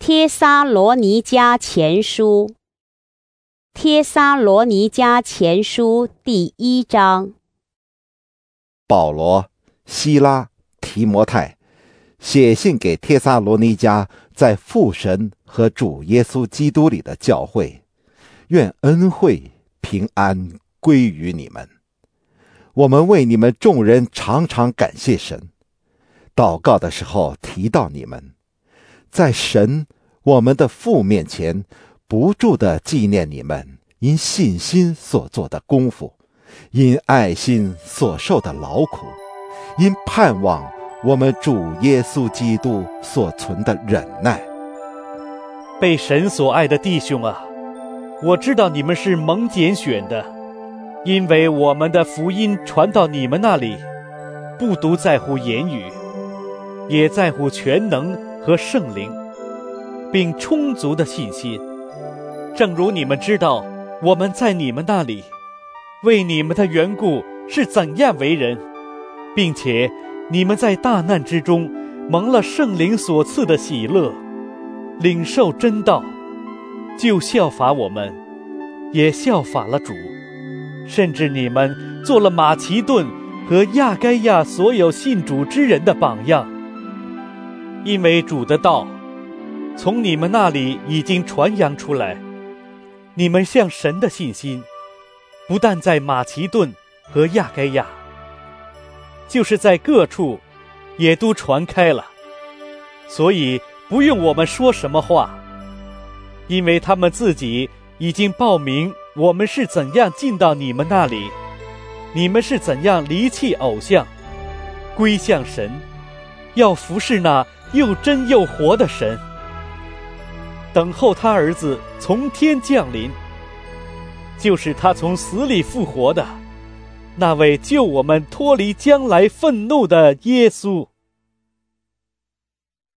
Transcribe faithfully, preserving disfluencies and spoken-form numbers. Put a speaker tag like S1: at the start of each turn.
S1: 帖撒罗尼迦前书，帖撒罗尼迦前书第一章。
S2: 保罗、希拉、提摩太写信给帖撒罗尼迦在父神和主耶稣基督里的教会，愿恩惠平安归于你们。我们为你们众人常常感谢神，祷告的时候提到你们，在神我们的父面前不住地纪念你们因信心所做的功夫，因爱心所受的劳苦，因盼望我们主耶稣基督所存的忍耐。
S3: 被神所爱的弟兄啊，我知道你们是蒙拣选的，因为我们的福音传到你们那里，不独在乎言语，也在乎全能和圣灵，并充足的信心。正如你们知道我们在你们那里为你们的缘故是怎样为人，并且你们在大难之中蒙了圣灵所赐的喜乐，领受真道，就效法我们，也效法了主，甚至你们做了马其顿和亚该亚所有信主之人的榜样。因为主的道从你们那里已经传扬出来，你们向神的信心不但在马其顿和亚该亚，就是在各处也都传开了，所以不用我们说什么话，因为他们自己已经报明我们是怎样进到你们那里，你们是怎样离弃偶像，归向神，要服侍那又真又活的神，等候他儿子从天降临，就是他从死里复活的那位救我们脱离将来愤怒的耶稣。